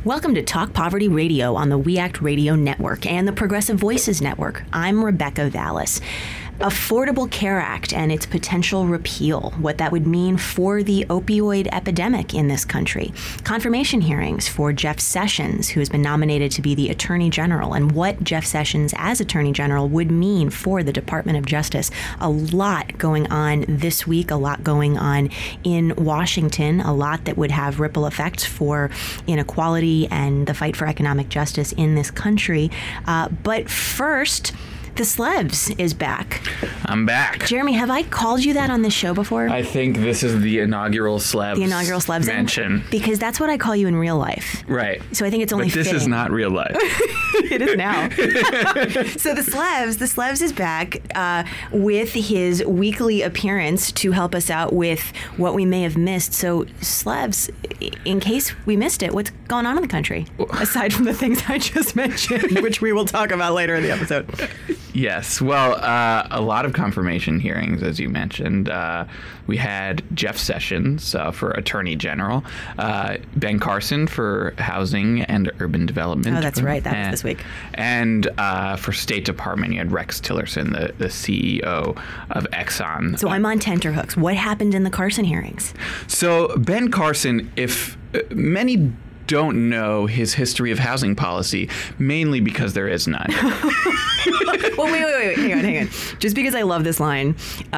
Welcome to Talk Poverty Radio on the We Act Radio Network and the Progressive Voices Network. I'm Rebecca Vallis. Affordable Care Act and its potential repeal, what that would mean for the opioid epidemic in this country. Confirmation hearings for Jeff Sessions, who has been nominated to be the Attorney General, and what Jeff Sessions as Attorney General would mean for the Department of Justice. A lot going on this week, a lot going on in Washington, a lot that would have ripple effects for inequality and the fight for economic justice in this country. But first, the Slevs is back. I'm back. Jeremy, have I called you that on this show before? I think this is the inaugural Slevs. The inaugural Slevs mention. Because that's what I call you in real life. Right. So I think it's only But this fitting. is not real life. It is now. So the Slevs is back with his weekly appearance to help us out with what we may have missed. So Slevs, in case we missed it, what's going on in the country? Aside from the things I just mentioned, which we will talk about later in the episode. Yes. Well, a lot of confirmation hearings, as you mentioned. We had Jeff Sessions for Attorney General, Ben Carson for Housing and Urban Development. Oh, that's right. That was this week. And for State Department, you had Rex Tillerson, the CEO of Exxon. So I'm on tenterhooks. What happened in the Carson hearings? So Ben Carson, if many don't know his history of housing policy, mainly because there is none. Well, wait. Hang on. Just because I love this line,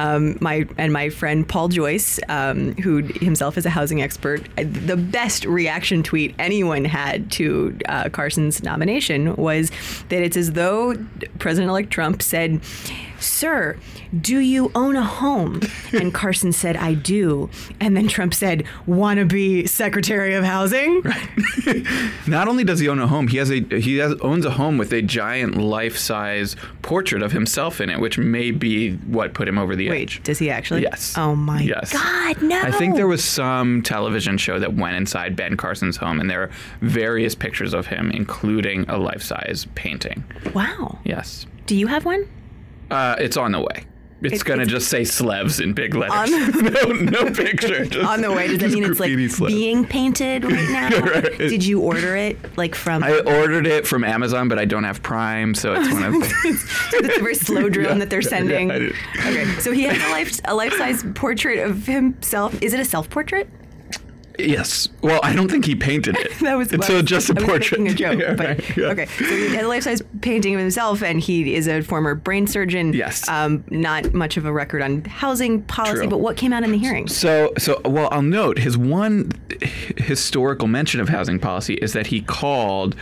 my friend Paul Joyce, who himself is a housing expert, the best reaction tweet anyone had to Carson's nomination was that it's as though President-elect Trump said, "Sir, do you own a home?" And Carson said, "I do." And then Trump said, "Wanna be Secretary of Housing?" Right. Not only does he own a home, he owns a home with a giant life-size portrait of himself in it, which may be what put him over the edge. Wait, does he actually? Yes. Oh my God, no! I think there was some television show that went inside Ben Carson's home, and there are various pictures of him, including a life-size painting. Wow. Yes. Do you have one? It's on the way. It's going to just say Slevs in big letters. No picture. Just, on the way. Does that mean it's like Slevs. Being painted right now? Right. Did you order it from... I ordered it from Amazon, but I don't have Prime, so it's one of... So it's a very slow drone that they're sending. Yeah, Okay, so he has a life-size portrait of himself. Is it a self-portrait? Yes. Well, I don't think he painted it. That was just a portrait. I was making a joke. Yeah, but, right, yeah. Okay, so he has a life-size painting of himself, and he is a former brain surgeon. Yes. Not much of a record on housing policy, True. but what came out in the hearings? So, well, I'll note his one historical mention of housing policy is that he called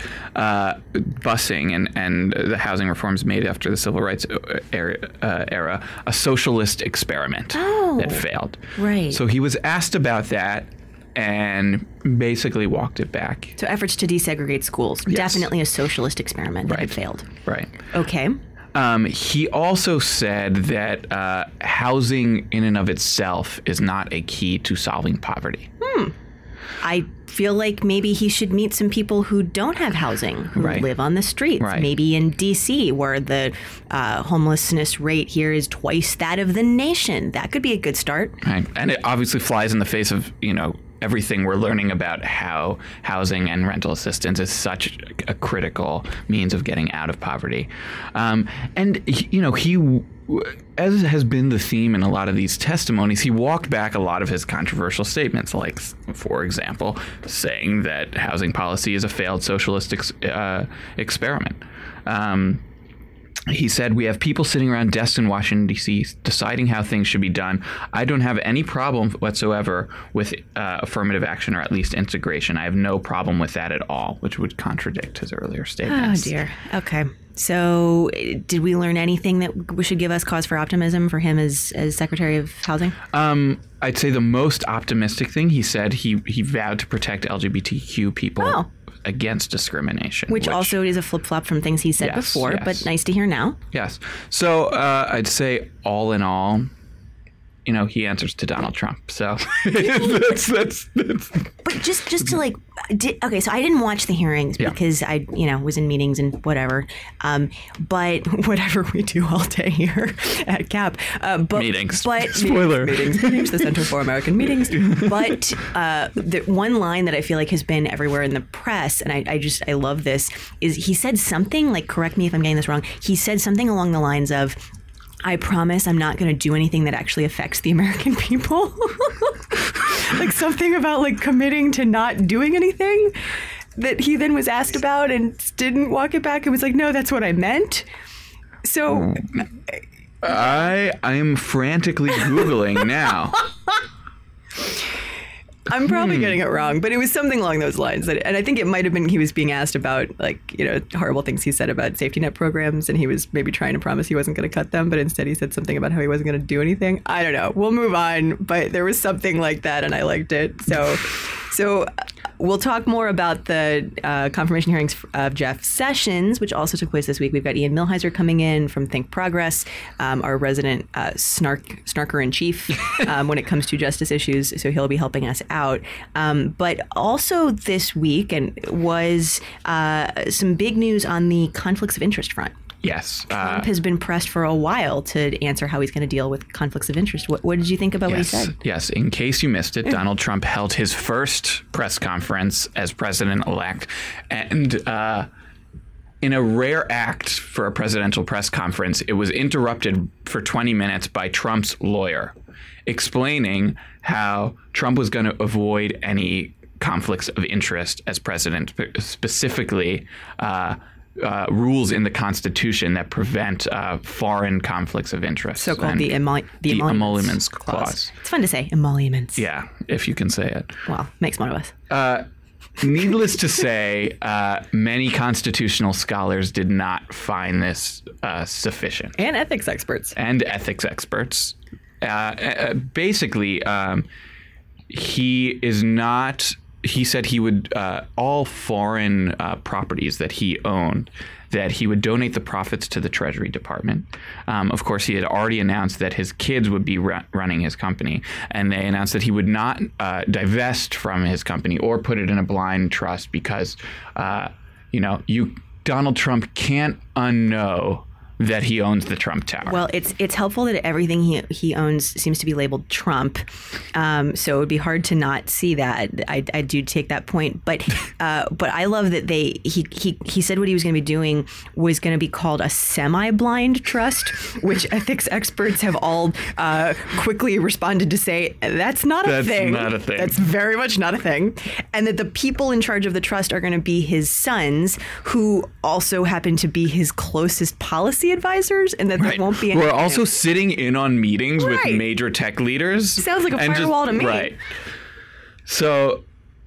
busing and the housing reforms made after the civil rights era a socialist experiment that failed. Right. So he was asked about that and basically walked it back. So efforts to desegregate schools, Yes. definitely a socialist experiment that had failed. Right. Okay. He also said that housing in and of itself is not a key to solving poverty. I feel like maybe he should meet some people who don't have housing, who live on the streets. Right. Maybe in D.C., where the homelessness rate here is twice that of the nation. That could be a good start. Right. And it obviously flies in the face of, everything we're learning about how housing and rental assistance is such a critical means of getting out of poverty. And, he, as has been the theme in a lot of these testimonies, he walked back a lot of his controversial statements, like, for example, saying that housing policy is a failed socialist experiment. He said, "We have people sitting around desks in Washington, D.C. deciding how things should be done. I don't have any problem whatsoever with affirmative action, or at least integration. I have no problem with that at all," which would contradict his earlier statements. Oh, dear. Okay. So did we learn anything that should give us cause for optimism for him as Secretary of Housing? I'd say the most optimistic thing he said, he vowed to protect LGBTQ people against discrimination. Which also is a flip-flop from things he said before, but nice to hear now. Yes. So I'd say all in all, he answers to Donald Trump. So that's. But just to like, okay, so I didn't watch the hearings because I, was in meetings and whatever. But whatever we do all day here at CAP. Meetings. But Spoiler. Meetings, the Center for American Meetings. But the one line that I feel like has been everywhere in the press, and I love this, is he said something like, correct me if I'm getting this wrong, he said something along the lines of, I promise I'm not going to do anything that actually affects the American people. Like something about like committing to not doing anything that he then was asked about and didn't walk it back and was like, no, that's what I meant. So I'm frantically Googling now. I'm probably getting it wrong, but it was something along those lines. And I think it might have been he was being asked about, like, horrible things he said about safety net programs, and he was maybe trying to promise he wasn't going to cut them, but instead he said something about how he wasn't going to do anything. I don't know. We'll move on, but there was something like that, and I liked it. So we'll talk more about the confirmation hearings of Jeff Sessions, which also took place this week. We've got Ian Millhiser coming in from Think Progress, our resident snarker-in-chief when it comes to justice issues. So he'll be helping us out. But also this week was some big news on the conflicts of interest front. Yes. Trump has been pressed for a while to answer how he's going to deal with conflicts of interest. What did you think about what he said? Yes. In case you missed it, Donald Trump held his first press conference as president-elect. And in a rare act for a presidential press conference, it was interrupted for 20 minutes by Trump's lawyer explaining how Trump was going to avoid any conflicts of interest as president, specifically rules in the Constitution that prevent foreign conflicts of interest. So-called the emoluments clause. It's fun to say, emoluments. Yeah, if you can say it. Well, makes one of us. Needless to say, many constitutional scholars did not find this sufficient. And ethics experts. Basically, he said he would, all foreign properties that he owned, that he would donate the profits to the Treasury Department. Of course, he had already announced that his kids would be running his company, and they announced that he would not divest from his company or put it in a blind trust because, Donald Trump can't unknow that he owns the Trump Tower. Well, it's helpful that everything he owns seems to be labeled Trump, so it would be hard to not see that. I do take that point, but I love that he said what he was going to be doing was going to be called a semi-blind trust, which ethics experts have all quickly responded to say that's not a thing. That's not a thing. That's very much not a thing, and that the people in charge of the trust are going to be his sons, who also happen to be his closest policy advisors, and that there won't be any. We're also sitting in on meetings with major tech leaders. Sounds like a firewall to me. Right. So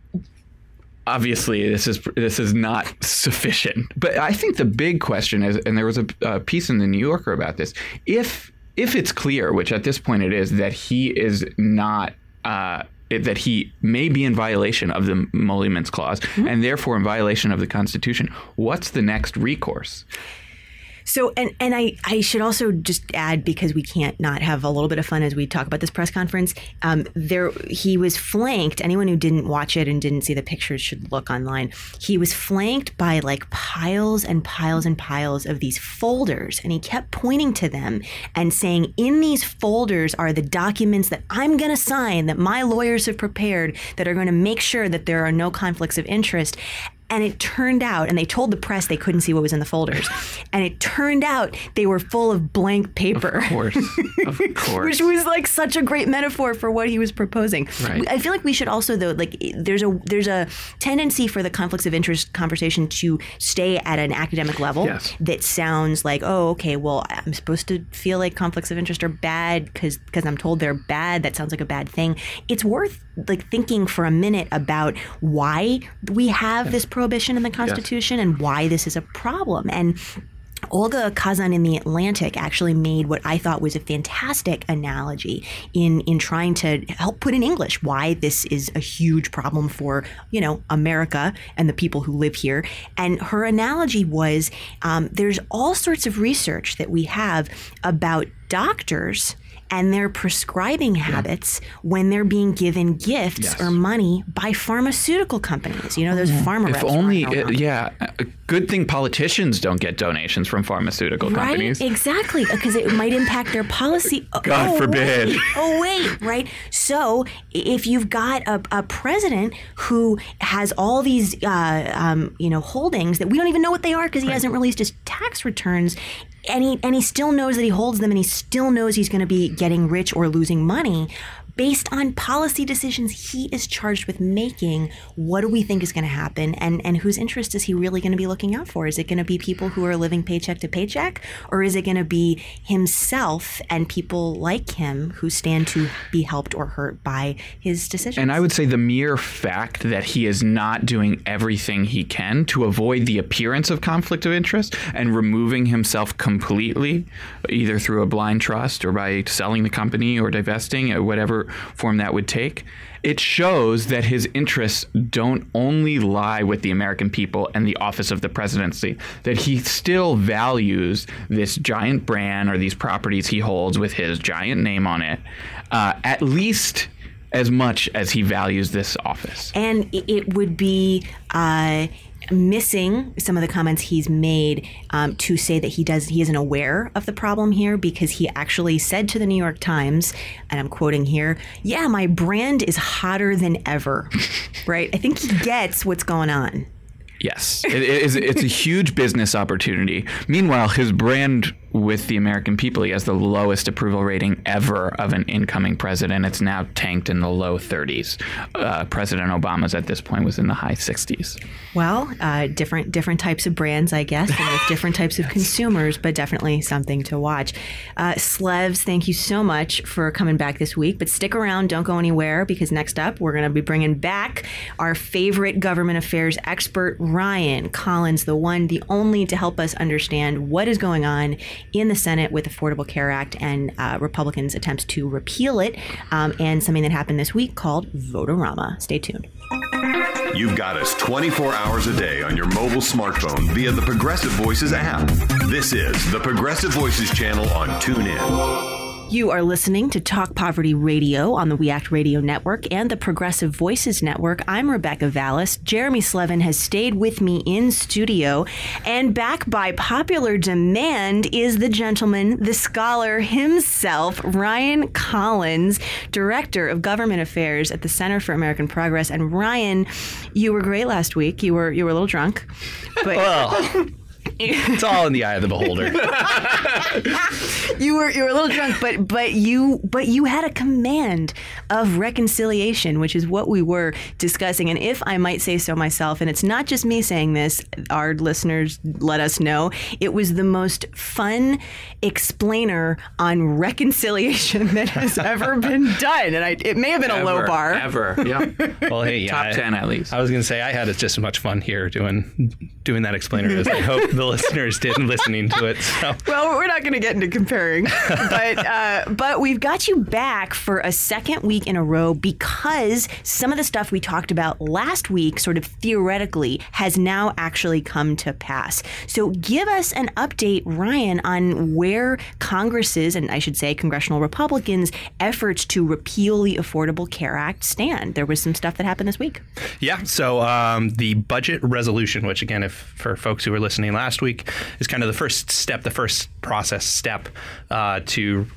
obviously this is not sufficient. But I think the big question is, and there was a piece in the New Yorker about this, if it's clear, which at this point it is, that he is not that he may be in violation of the emoluments clause, and therefore in violation of the Constitution, what's the next recourse? So, and I should also just add, because we can't not have a little bit of fun as we talk about this press conference, he was flanked. Anyone who didn't watch it and didn't see the pictures should look online. He was flanked by like piles and piles and piles of these folders, and he kept pointing to them and saying, in these folders are the documents that I'm going to sign, that my lawyers have prepared, that are going to make sure that there are no conflicts of interest. And it turned out, and they told the press they couldn't see what was in the folders, and it turned out they were full of blank paper. Of course. Which was like such a great metaphor for what he was proposing. Right. I feel like we should also, though, like there's a tendency for the conflicts of interest conversation to stay at an academic level. Yes. That sounds like, oh, okay, well, I'm supposed to feel like conflicts of interest are bad because I'm told they're bad. That sounds like a bad thing. It's worth like thinking for a minute about why we have this prohibition in the Constitution and why this is a problem. And Olga Kazan in The Atlantic actually made what I thought was a fantastic analogy in trying to help put in English why this is a huge problem for, America and the people who live here. And her analogy was there's all sorts of research that we have about doctors and their prescribing habits when they're being given gifts or money by pharmaceutical companies. You know, those pharma reps. If only, good thing politicians don't get donations from pharmaceutical companies. Right, exactly, because it might impact their policy. God forbid. Wait, right? So if you've got a president who has all these, holdings that we don't even know what they are because he hasn't released his tax returns, and he still knows that he holds them, and he still knows he's going to be getting rich or losing money based on policy decisions he is charged with making. What do we think is going to happen, and whose interest is he really going to be looking out for? Is it going to be people who are living paycheck to paycheck, or is it going to be himself and people like him who stand to be helped or hurt by his decisions? And I would say the mere fact that he is not doing everything he can to avoid the appearance of conflict of interest and removing himself completely, either through a blind trust or by selling the company or divesting, or whatever form that would take, it shows that his interests don't only lie with the American people and the office of the presidency, that he still values this giant brand or these properties he holds with his giant name on it, at least as much as he values this office. And it would be missing some of the comments he's made to say that he isn't aware of the problem here, because he actually said to the New York Times, and I'm quoting here, "Yeah, my brand is hotter than ever." Right? I think he gets what's going on. Yes, it's a huge business opportunity. Meanwhile, his brand with the American people, he has the lowest approval rating ever of an incoming president. It's now tanked in the low 30s. President Obama's at this point was in the high 60s. Well, different types of brands, I guess, and with different types of consumers, but definitely something to watch. Slevs, thank you so much for coming back this week, but stick around, don't go anywhere, because next up we're going to be bringing back our favorite government affairs expert, Ryan Collins, the one, the only, to help us understand what is going on in the Senate with the Affordable Care Act and Republicans' attempts to repeal it, and something that happened this week called Vote-A-Rama. Stay tuned. You've got us 24 hours a day on your mobile smartphone via the Progressive Voices app. This is the Progressive Voices channel on TuneIn. You are listening to Talk Poverty Radio on the We Act Radio Network and the Progressive Voices Network. I'm Rebecca Vallis. Jeremy Slevin has stayed with me in studio, and back by popular demand is the gentleman, the scholar himself, Ryan Collins, Director of Government Affairs at the Center for American Progress. And Ryan, you were great last week. You were a little drunk, but well, it's all in the eye of the beholder. You were a little drunk, but you had a command of reconciliation, which is what we were discussing. And if I might say so myself, and it's not just me saying this, our listeners let us know, it was the most fun explainer on reconciliation that has ever been done. And it may have been a low bar. Ever, yeah. Well, hey, yeah, top 10 at least. I was going to say I had just as much fun here doing that explainer as I hope the listeners did listening to it. So. Well, we're not going to get into comparing, but we've got you back for a second week in a row because some of the stuff we talked about last week, sort of theoretically, has now actually come to pass. So give us an update, Ryan, on where Congress's, and I should say Congressional Republicans' efforts to repeal the Affordable Care Act stand. There was some stuff that happened this week. Yeah. So the budget resolution, which again, if for folks who were listening last week, is kind of the first step, the first process step to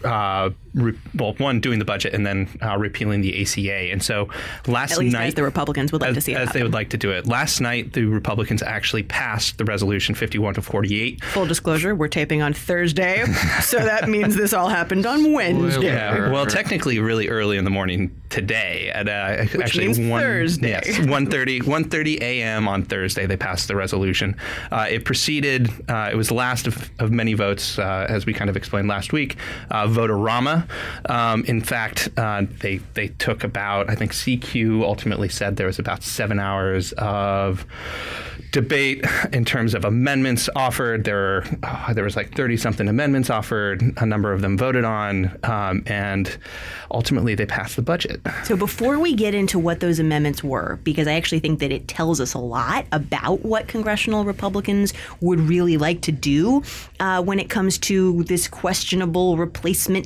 one, doing the budget, and then repealing the ACA. And so last night, as the Republicans would like to see it as they would like to do it. Last night, the Republicans actually passed the resolution 51-48. Full disclosure, we're taping on Thursday, so that means this all happened on Wednesday. Yeah, well, technically, really early in the morning today, at actually Thursday. Yes, 1:30 a.m. on Thursday, they passed the resolution. It proceeded. It was the last of many votes, as we kind of explained last week. Vote-A-Rama. In fact, they took about, I think CQ ultimately said there was about 7 hours of debate in terms of amendments offered. There was like 30-something amendments offered. A number of them voted on, and ultimately they passed the budget. So before we get into what those amendments were, because I actually think that it tells us a lot about what congressional Republicans would really like to do when it comes to this questionable replacement thing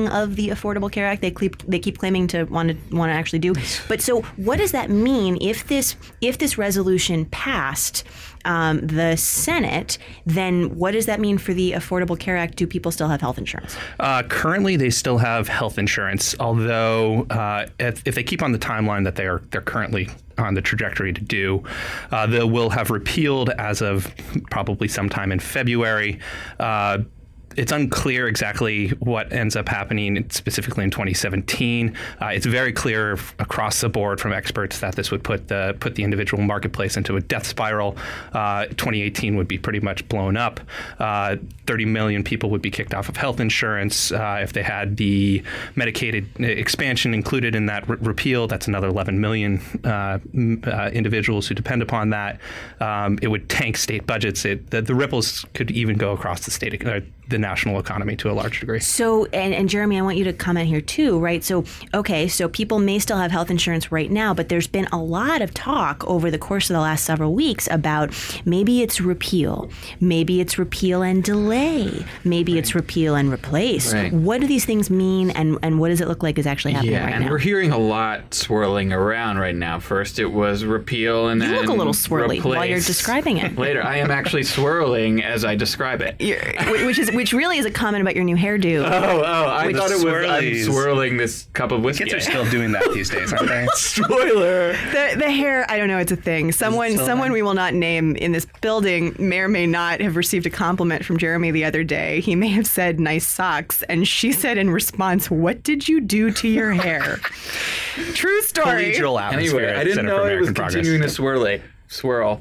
repealing of the Affordable Care Act. They keep claiming to want to actually do. But so what does that mean if this resolution passed the Senate? Then what does that mean for the Affordable Care Act? Do people still have health insurance? Currently, they still have health insurance, although if they keep on the timeline that they're currently on the trajectory to do, they will have repealed as of probably sometime in February. It's unclear exactly what ends up happening specifically in 2017. It's very clear across the board from experts that this would put the individual marketplace into a death spiral. 2018 would be pretty much blown up. 30 million people would be kicked off of health insurance. If they had the Medicaid expansion included in that repeal, that's another 11 million individuals who depend upon that. It would tank state budgets. The ripples could even go across the national economy to a large degree. So, and Jeremy, I want you to comment here too, right? So, okay, so people may still have health insurance right now, but there's been a lot of talk over the course of the last several weeks about maybe it's repeal, maybe it's repeal and delay, maybe it's repeal and replace. Right. What do these things mean, and what does it look like is actually happening right now? Yeah, and we're hearing a lot swirling around right now. First it was repeal, and then you look a little swirly replace. while you're describing it. Later, I am actually swirling as I describe it. Which really is a comment about your new hairdo. I thought it was I'm swirling this cup of whiskey. Kids are still doing that these days, aren't they? Spoiler. The hair, I don't know, it's a thing. Someone we will not name in this building may or may not have received a compliment from Jeremy the other day. He may have said nice socks, and she said in response, "What did you do to your hair?" True story. Collegial atmosphere. Anyway, I didn't know it was continuing to swirl.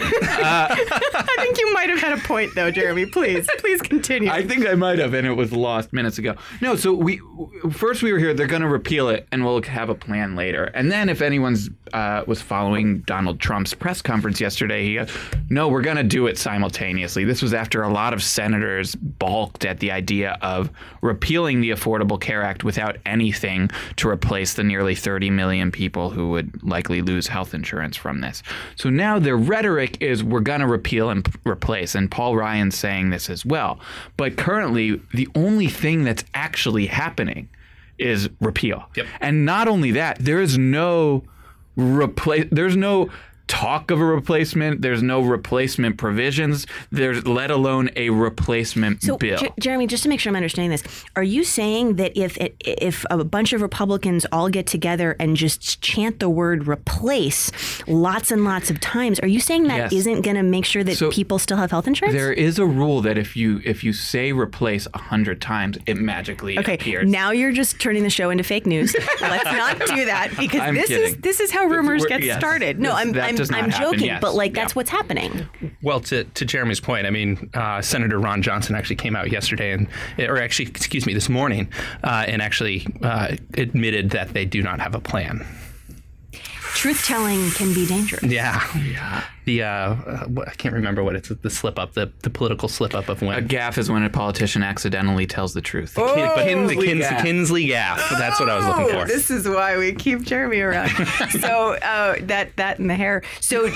I think you might have had a point, though, Jeremy. Please continue. I think I might have, and it was lost minutes ago. No, so we were here. They're going to repeal it, and we'll have a plan later. And then, if anyone's was following Donald Trump's press conference yesterday, he goes, "No, we're going to do it simultaneously." This was after a lot of senators balked at the idea of repealing the Affordable Care Act without anything to replace the nearly 30 million people who would likely lose health insurance from this. So now their rhetoric is we're going to repeal and replace, and Paul Ryan's saying this as well. But currently, the only thing that's actually happening is repeal. Yep. And not only that, there is no there's no talk of a replacement. There's no replacement provisions. There's let alone a replacement bill. Jeremy, just to make sure I'm understanding this, are you saying that if a bunch of Republicans all get together and just chant the word replace lots and lots of times, are you saying that isn't going to make sure that people still have health insurance? There is a rule that if you say replace 100 times, it magically appears. Now you're just turning the show into fake news. Let's not do that, because this is how rumors get started. No, I'm joking, but that's what's happening. Well, to Jeremy's point, I mean, Senator Ron Johnson actually came out yesterday, this morning, and actually admitted that they do not have a plan. Truth-telling can be dangerous. Yeah. I can't remember what it's, the slip-up, the political slip-up of when. A gaffe is when a politician accidentally tells the truth. The Kinsley gaffe. That's what I was looking for. This is why we keep Jeremy around. So that and the hair. So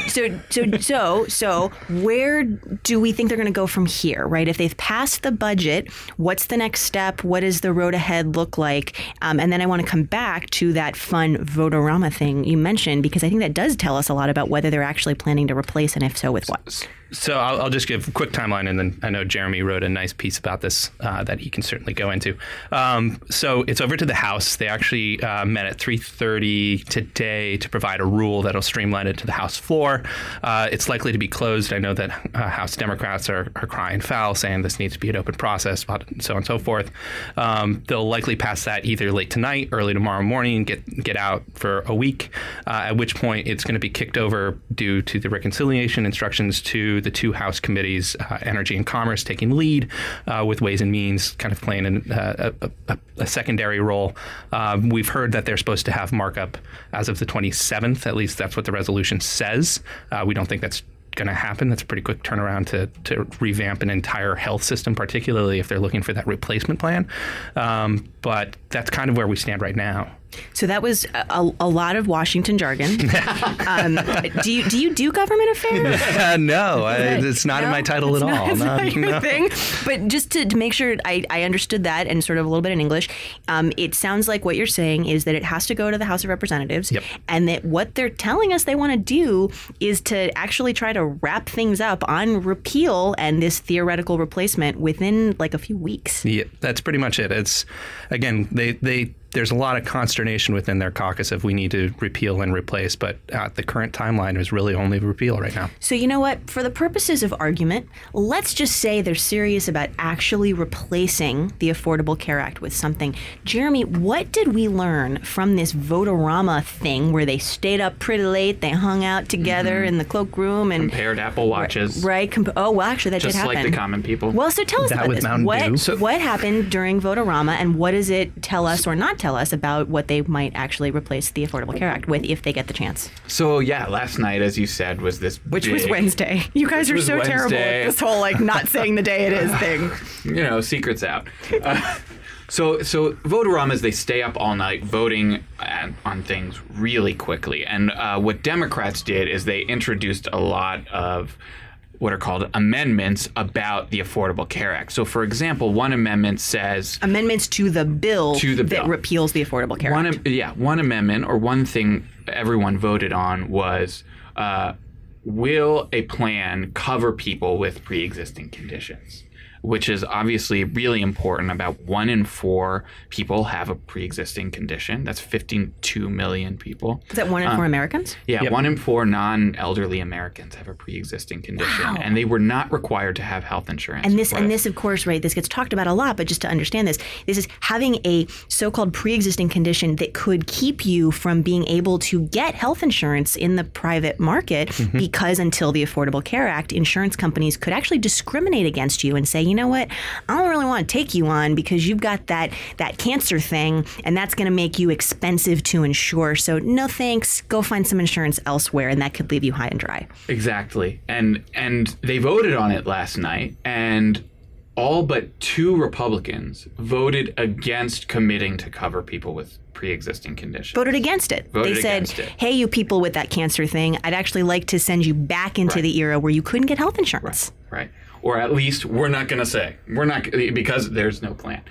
where do we think they're going to go from here, right? If they've passed the budget, what's the next step? What does the road ahead look like? And then I want to come back to that fun Vote-A-Rama thing you mentioned, because I think that does tell us a lot about whether they're actually planning to replace, and if so, with what? So I'll just give a quick timeline, and then I know Jeremy wrote a nice piece about this that he can certainly go into. So it's over to the House. They actually met at 3:30 today to provide a rule that'll streamline it to the House floor. It's likely to be closed. I know that House Democrats are crying foul, saying this needs to be an open process, so on and so forth. They'll likely pass that either late tonight, early tomorrow morning, get out for a week, at which point it's going to be kicked over due to the reconciliation instructions to the two House committees, Energy and Commerce taking lead, with Ways and Means kind of playing a secondary role. We've heard that they're supposed to have markup as of the 27th. At least that's what the resolution says. We don't think that's going to happen. That's a pretty quick turnaround to revamp an entire health system, particularly if they're looking for that replacement plan. But that's kind of where we stand right now. So that was a lot of Washington jargon. Do you do government affairs? No, it's not in my title at all. It's not your thing. But just to make sure I understood that and sort of a little bit in English, it sounds like what you're saying is that it has to go to the House of Representatives, and that what they're telling us they want to do is to actually try to wrap things up on repeal and this theoretical replacement within like a few weeks. Yeah, that's pretty much it. It's, again, there's a lot of consternation within their caucus if we need to repeal and replace, but the current timeline is really only repeal right now. So you know what? For the purposes of argument, let's just say they're serious about actually replacing the Affordable Care Act with something. Jeremy, what did we learn from this Vote-A-Rama thing where they stayed up pretty late, they hung out together in the cloakroom and compared Apple Watches? Right. Actually, that did happen. Just like the common people. Well, so tell us about this. What happened during Vote-A-Rama, and what does it tell us or not tell us about what they might actually replace the Affordable Care Act with if they get the chance? So yeah, last night, as you said, was this Which was Wednesday. You guys are so terrible at this whole like not saying the day it is thing. Secrets out. So Vote-A-Rama is they stay up all night voting on things really quickly. And what Democrats did is they introduced a lot of what are called amendments about the Affordable Care Act. So, for example, one amendment says... Amendments to the bill that repeals the Affordable Care Act. One amendment or one thing everyone voted on was, will a plan cover people with pre-existing conditions? Which is obviously really important. About 1 in 4 people have a pre-existing condition. That's 52 million people. Is that 1 in 4 Americans? Yeah, yep. 1 in 4 non-elderly Americans have a pre-existing condition. Wow. And they were not required to have health insurance. And this, of course, right, this gets talked about a lot, but just to understand this is having a so-called pre-existing condition that could keep you from being able to get health insurance in the private market because until the Affordable Care Act, insurance companies could actually discriminate against you and say, you know what, I don't really want to take you on because you've got that cancer thing and that's going to make you expensive to insure. So no thanks, go find some insurance elsewhere, and that could leave you high and dry. Exactly. And they voted on it last night, and all but 2 Republicans voted against committing to cover people with pre-existing conditions. Voted against it. They said, hey, you people with that cancer thing, I'd actually like to send you back into the era where you couldn't get health insurance. Right. Or at least we're not going to say. We're not, because there's no plan.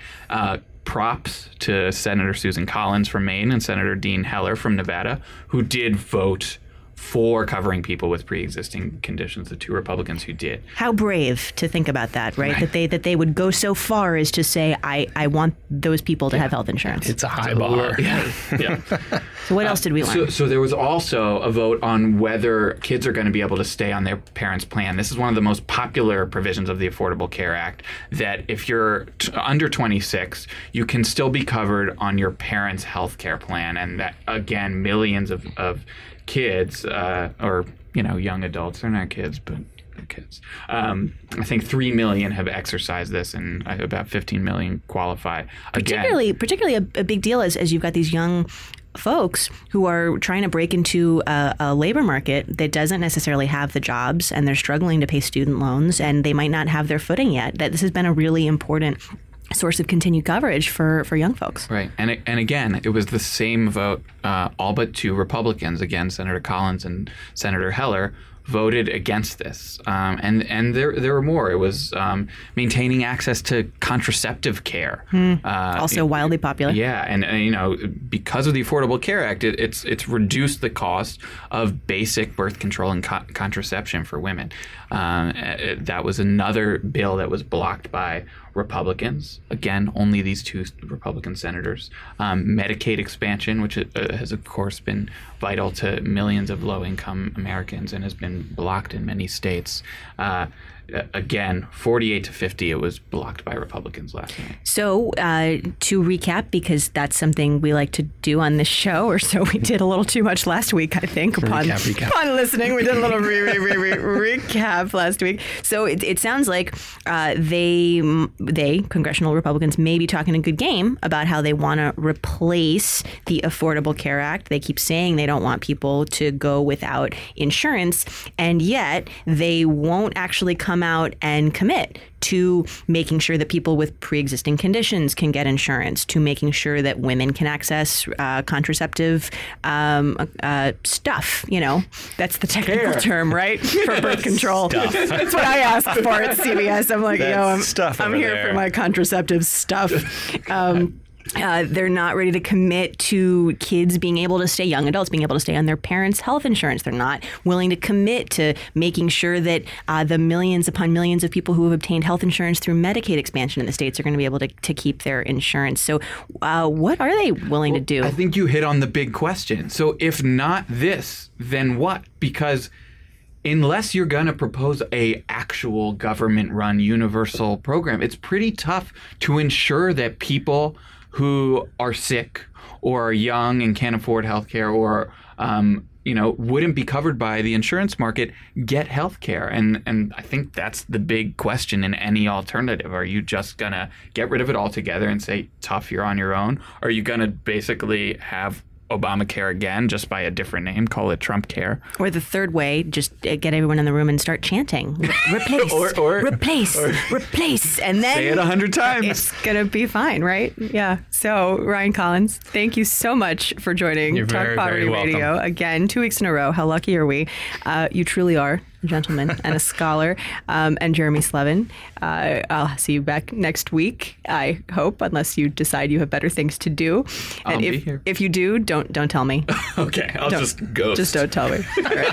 Props to Senator Susan Collins from Maine and Senator Dean Heller from Nevada, who did vote for covering people with pre-existing conditions, the 2 Republicans who did. How brave to think about that, right? That they would go so far as to say, I want those people to have health insurance. It's a high bar. Yeah. So what else did we learn? So there was also a vote on whether kids are going to be able to stay on their parents' plan. This is one of the most popular provisions of the Affordable Care Act, that if you're under 26, you can still be covered on your parents' health care plan. And that, again, millions of kids or young adults, they're not kids, but they're kids. I think 3 million have exercised this, and about 15 million qualify. Particularly a big deal as you've got these young folks who are trying to break into a labor market that doesn't necessarily have the jobs, and they're struggling to pay student loans, and they might not have their footing yet. That this has been a really important source of continued coverage for young folks. Right. And again, it was the same vote, all but 2 Republicans, again, Senator Collins and Senator Heller, voted against this. And there were more. It was maintaining access to contraceptive care. Also wildly popular. Yeah. And because of the Affordable Care Act, it's reduced the cost of basic birth control and contraception for women. That was another bill that was blocked by Republicans. Again, only these 2 Republican senators. Medicaid expansion, which has, of course, been vital to millions of low-income Americans and has been blocked in many states. Again, 48 to 50, it was blocked by Republicans last night. So to recap, because that's something we like to do on this show, or so we did a little too much last week, I think, upon listening. We did a little recap last week. So it sounds like they, congressional Republicans, may be talking a good game about how they want to replace the Affordable Care Act. They keep saying they don't want people to go without insurance, and yet they won't actually come come out and commit to making sure that people with pre-existing conditions can get insurance, to making sure that women can access contraceptive stuff. That's the technical term, right? For birth control. That's what I asked for at CBS. I'm like, I'm here for my contraceptive stuff. They're not ready to commit to kids being able to stay, young adults being able to stay on their parents' health insurance. They're not willing to commit to making sure that the millions upon millions of people who have obtained health insurance through Medicaid expansion in the states are going to be able to keep their insurance. So what are they willing to do? I think you hit on the big question. So if not this, then what? Because unless you're going to propose a actual government-run universal program, it's pretty tough to ensure that people who are sick or are young and can't afford health care or wouldn't be covered by the insurance market get health care. And I think that's the big question in any alternative. Are you just going to get rid of it altogether and say, tough, you're on your own? Or are you going to basically have Obamacare again, just by a different name, call it Trump Care? Or the third way, just get everyone in the room and start chanting, replace, replace, and then say it 100 times. It's gonna be fine, right? Yeah. So Ryan Collins, thank you so much for joining Talk Poverty Radio again, 2 weeks in a row. How lucky are we? You truly are a gentleman and a scholar. And Jeremy Slevin, I'll see you back next week, I hope, unless you decide you have better things to do. And I'll be here. If you do, don't tell me. Okay, I'll just ghost. Just don't tell me. All right.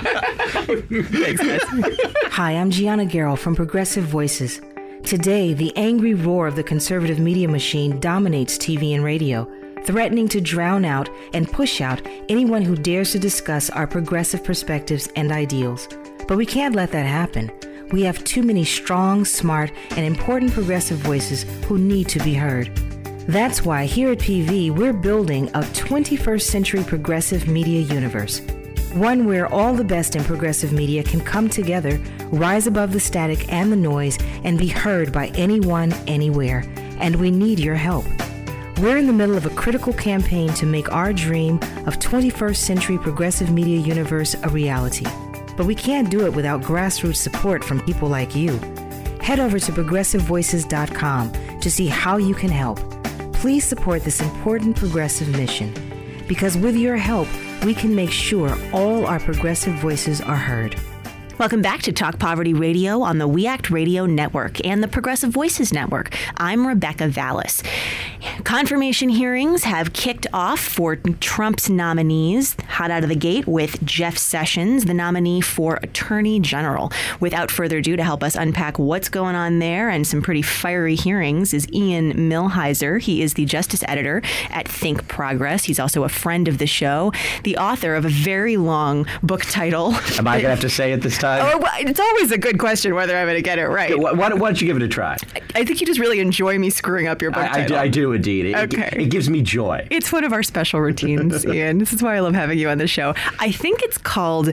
Thanks, guys. Hi, I'm Gianna Garrell from Progressive Voices. Today, the angry roar of the conservative media machine dominates TV and radio, threatening to drown out and push out anyone who dares to discuss our progressive perspectives and ideals. But we can't let that happen. We have too many strong, smart, and important progressive voices who need to be heard. That's why here at PV, we're building a 21st century progressive media universe. One where all the best in progressive media can come together, rise above the static and the noise, and be heard by anyone, anywhere. And we need your help. We're in the middle of a critical campaign to make our dream of 21st century progressive media universe a reality. But we can't do it without grassroots support from people like you. Head over to progressivevoices.com to see how you can help. Please support this important progressive mission, because with your help, we can make sure all our progressive voices are heard. Welcome back to Talk Poverty Radio on the We Act Radio Network and the Progressive Voices Network. I'm Rebecca Vallis. Confirmation hearings have kicked off for Trump's nominees, hot out of the gate with Jeff Sessions, the nominee for Attorney General. Without further ado, to help us unpack what's going on there and some pretty fiery hearings is Ian Millhiser. He is the justice editor at Think Progress. He's also a friend of the show, the author of a very long book title. Am I going to have to say it this time? Oh, well, it's always a good question whether I'm going to get it right. Okay, why don't you give it a try? I think you just really enjoy me screwing up your book title. I do indeed. It gives me joy. It's one of our special routines, Ian. This is why I love having you on the show. I think it's called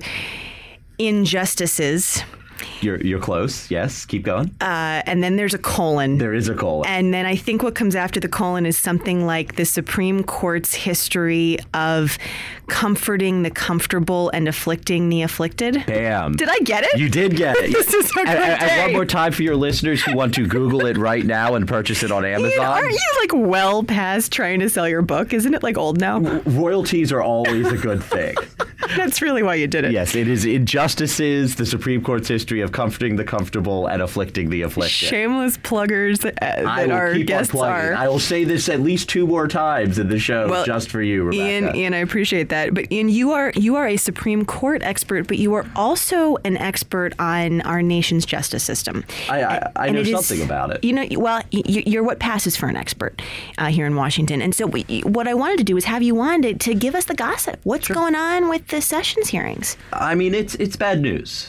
Injustices. You're close. Yes. Keep going. And then there's a colon. There is a colon. And then I think what comes after the colon is something like the Supreme Court's history of comforting the comfortable and afflicting the afflicted. Bam. Did I get it? You did get it. This is a good day. And one more time for your listeners who want to Google it right now and purchase it on Amazon. Ian, aren't you well past trying to sell your book? Isn't it old now? Royalties are always a good thing. That's really why you did it. Yes, it is Injustices, the Supreme Court's history of comforting the comfortable and afflicting the afflicted. Shameless pluggers that our guests are. I will say this at least 2 more times in the show just for you, Rebecca. Ian, I appreciate that. But Ian, you are a Supreme Court expert, but you are also an expert on our nation's justice system. I know something about it. You're what passes for an expert here in Washington. And so what I wanted to do is have you on to give us the gossip. What's going on with the Sessions hearings? I mean, it's bad news.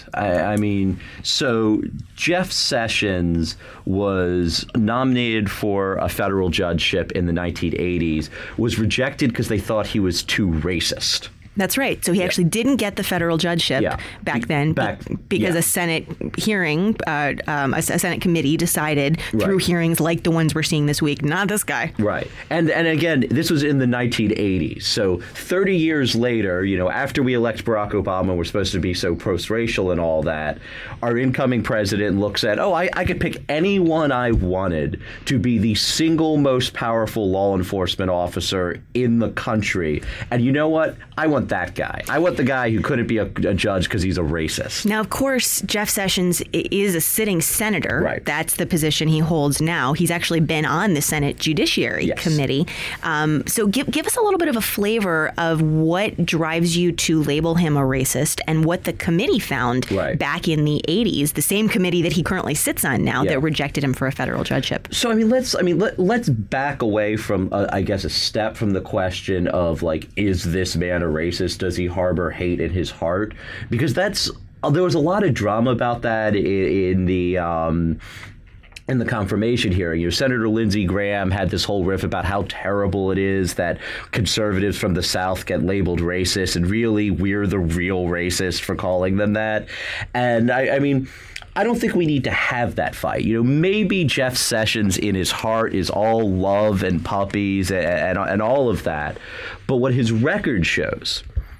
So Jeff Sessions was nominated for a federal judgeship in the 1980s, was rejected because they thought he was too racist. That's right. So he actually didn't get the federal judgeship back then because a Senate hearing, a Senate committee decided through hearings like the ones we're seeing this week, not this guy. Right. And again, this was in the 1980s. So 30 years later, after we elect Barack Obama, we're supposed to be so post-racial and all that, our incoming president looks at, I could pick anyone I wanted to be the single most powerful law enforcement officer in the country. And you know what? I want that guy. I want the guy who couldn't be a judge because he's a racist. Now, of course, Jeff Sessions is a sitting senator. Right. That's the position he holds now. He's actually been on the Senate Judiciary Committee. So give us a little bit of a flavor of what drives you to label him a racist and what the committee found back in the 80s, the same committee that he currently sits on now that rejected him for a federal judgeship. So, let's back away from, I guess, a step from the question of, is this man a racist? Does he harbor hate in his heart? Because there was a lot of drama about that in the confirmation hearing. Senator Lindsey Graham had this whole riff about how terrible it is that conservatives from the South get labeled racist, and really we're the real racist for calling them that. And I don't think we need to have that fight. Maybe Jeff Sessions in his heart is all love and puppies and all of that. But what his record shows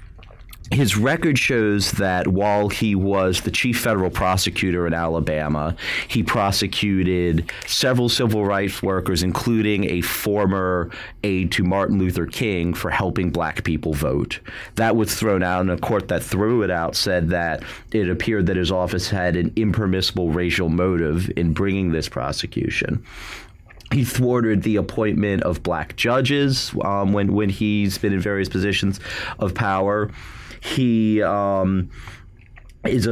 that while he was the chief federal prosecutor in Alabama, he prosecuted several civil rights workers, including a former aide to Martin Luther King, for helping black people vote. That was thrown out, and a court that threw it out said that it appeared that his office had an impermissible racial motive in bringing this prosecution. He thwarted the appointment of black judges when he's been in various positions of power. He is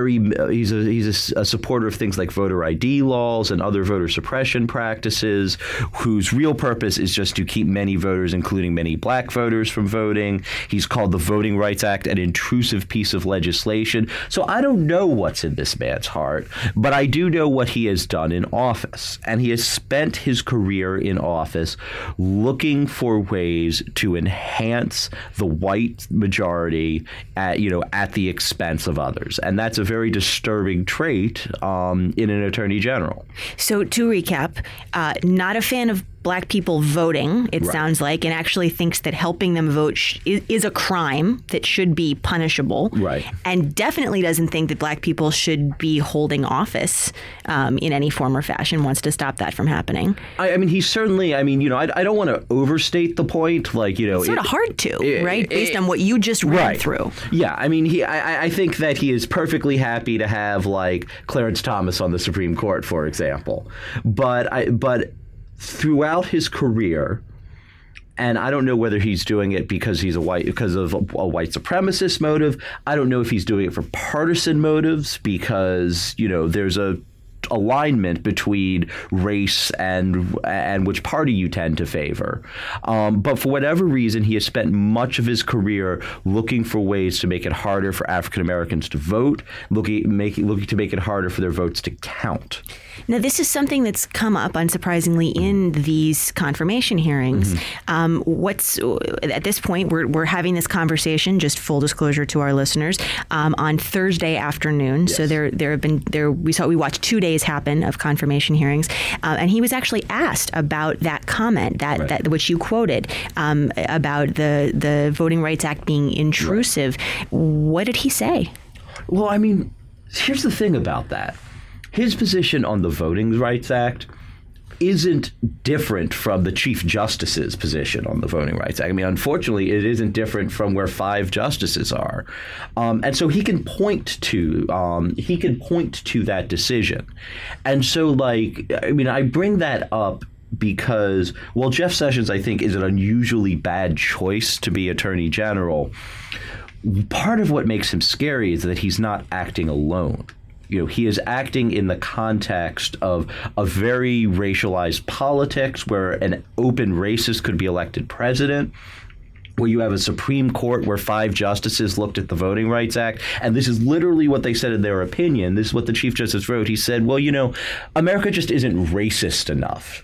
a supporter of things like voter ID laws and other voter suppression practices, whose real purpose is just to keep many voters, including many black voters, from voting. He's called the Voting Rights Act an intrusive piece of legislation. So I don't know what's in this man's heart, but I do know what he has done in office. And he has spent his career in office looking for ways to enhance the white majority at the expense of others. And that's a very disturbing trait in an attorney general. So to recap, not a fan of black people voting, it sounds like, and actually thinks that helping them vote is a crime that should be punishable. Right. And definitely doesn't think that black people should be holding office in any form or fashion, wants to stop that from happening. He certainly, I don't want to overstate the point. It's sort of hard to, right? Based on what you just read through. Yeah. I think that he is perfectly happy to have, Clarence Thomas on the Supreme Court, for example. But throughout his career, and I don't know whether he's doing it because of a white supremacist motive. I don't know if he's doing it for partisan motives because, there's a alignment between race and which party you tend to favor. But for whatever reason, he has spent much of his career looking for ways to make it harder for African Americans to vote, looking to make it harder for their votes to count. Now, this is something that's come up, unsurprisingly, in these confirmation hearings. At this point, we're having this conversation, just full disclosure to our listeners, on Thursday afternoon. Yes. So we watched 2 days happen of confirmation hearings, and he was actually asked about that comment that which you quoted about the Voting Rights Act being intrusive. Right. What did he say? Well, here's the thing about that. His position on the Voting Rights Act isn't different from the Chief Justice's position on the Voting Rights Act. Unfortunately, it isn't different from where 5 justices are. And so he can point to that decision. And so, I bring that up because, while Jeff Sessions, I think, is an unusually bad choice to be Attorney General, part of what makes him scary is that he's not acting alone. He is acting in the context of a very racialized politics where an open racist could be elected president, where you have a Supreme Court where 5 justices looked at the Voting Rights Act. And this is literally what they said in their opinion. This is what the Chief Justice wrote. He said, well, America just isn't racist enough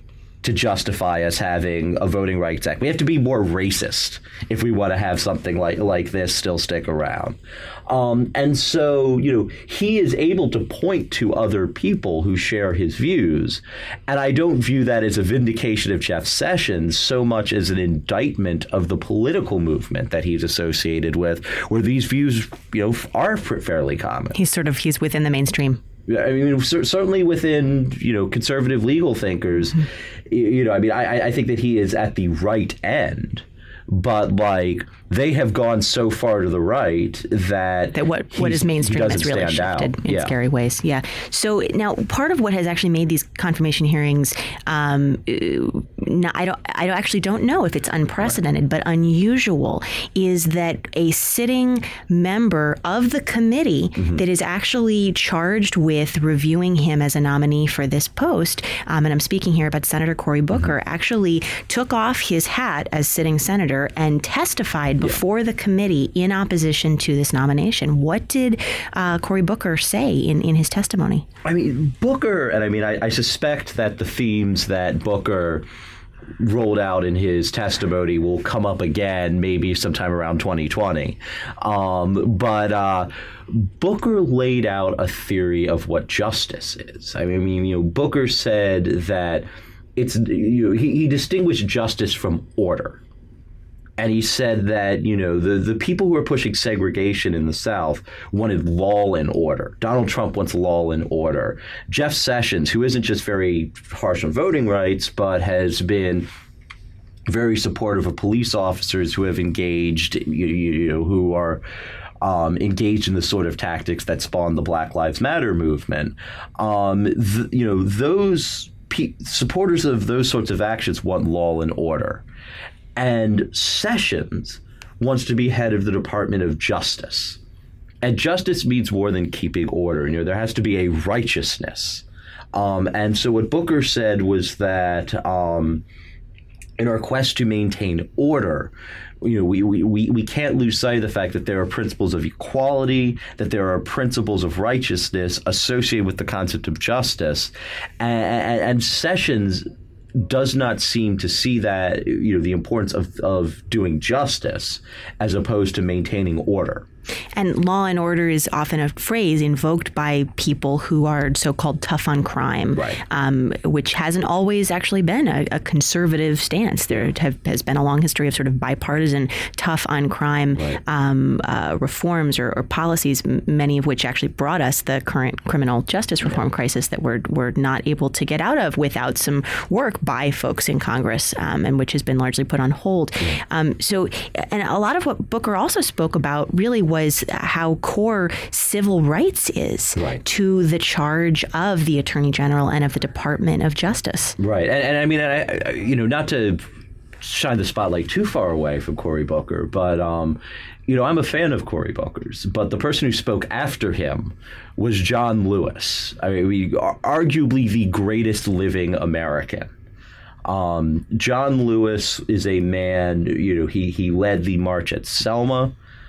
to justify us having a Voting Rights Act. We have to be more racist if we want to have something like this still stick around. And so, he is able to point to other people who share his views. And I don't view that as a vindication of Jeff Sessions so much as an indictment of the political movement that he's associated with, where these views, are fairly common. He's within the mainstream. I mean, certainly within, conservative legal thinkers, I think that he is at the right end. But they have gone so far to the right that what is mainstream has really shifted in scary ways. Yeah. So now part of what has actually made these confirmation hearings, I actually don't know if it's unprecedented, but unusual, is that a sitting member of the committee that is actually charged with reviewing him as a nominee for this post, and I'm speaking here about Senator Cory Booker, actually took off his hat as sitting senator and testified before the committee in opposition to this nomination. What did Cory Booker say in his testimony? I mean, Booker, and I suspect that the themes that Booker rolled out in his testimony will come up again maybe sometime around 2020. But Booker laid out a theory of what justice is. Booker said that he distinguished justice from order. And he said that, the people who are pushing segregation in the South wanted law and order. Donald Trump wants law and order. Jeff Sessions, who isn't just very harsh on voting rights, but has been very supportive of police officers who have engaged, who are engaged in the sort of tactics that spawned the Black Lives Matter movement. Those supporters of those sorts of actions want law and order. And Sessions wants to be head of the Department of Justice. And justice means more than keeping order. There has to be a righteousness. And so what Booker said was that in our quest to maintain order, we can't lose sight of the fact that there are principles of equality, that there are principles of righteousness associated with the concept of justice. And Sessions does not seem to see that, the importance of doing justice as opposed to maintaining order. And law and order is often a phrase invoked by people who are so-called tough on crime, right. Which hasn't always actually been a conservative stance. There has been a long history of sort of bipartisan tough on crime right. Reforms or policies, many of which actually brought us the current criminal justice reform crisis that we're not able to get out of without some work by folks in Congress, and which has been largely put on hold. So, and a lot of what Booker also spoke about really was how core civil rights is right. to the charge of the Attorney General and of the Department of Justice. Right. And I mean, not to shine the spotlight too far away from Cory Booker, but, I'm a fan of Cory Booker's, but the person who spoke after him was John Lewis. Arguably the greatest living American. John Lewis is a man, he led the march at Selma.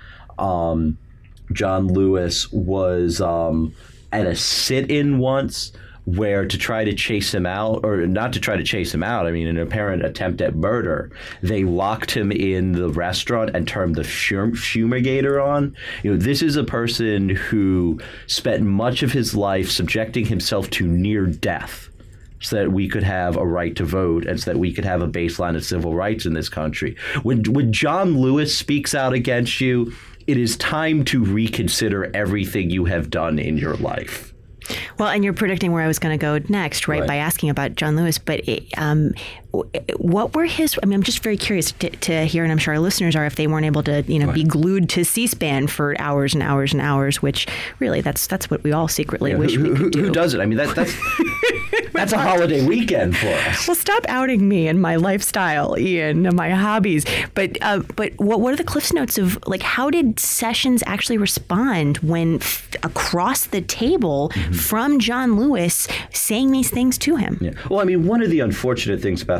John Lewis was at a sit-in once where to try to chase him out, or not to try to chase him out, an apparent attempt at murder, they locked him in the restaurant and turned the fumigator on. This is a person who spent much of his life subjecting himself to near death so that we could have a right to vote and so that we could have a baseline of civil rights in this country. When John Lewis speaks out against you, it is time to reconsider everything you have done in your life. Well, and you're predicting where I was going to go next, right, by asking about John Lewis. But what were his? I'm just very curious to hear, and I'm sure our listeners are, if they weren't able to, be glued to C-SPAN for hours and hours and hours. Which really, that's what we all secretly wish we could do. Who does it? That's that's a holiday weekend for us. Well, stop outing me and my lifestyle, Ian, and my hobbies. But what are the Cliff's Notes of how did Sessions actually respond when across the table from John Lewis saying these things to him? Yeah. Well, one of the unfortunate things about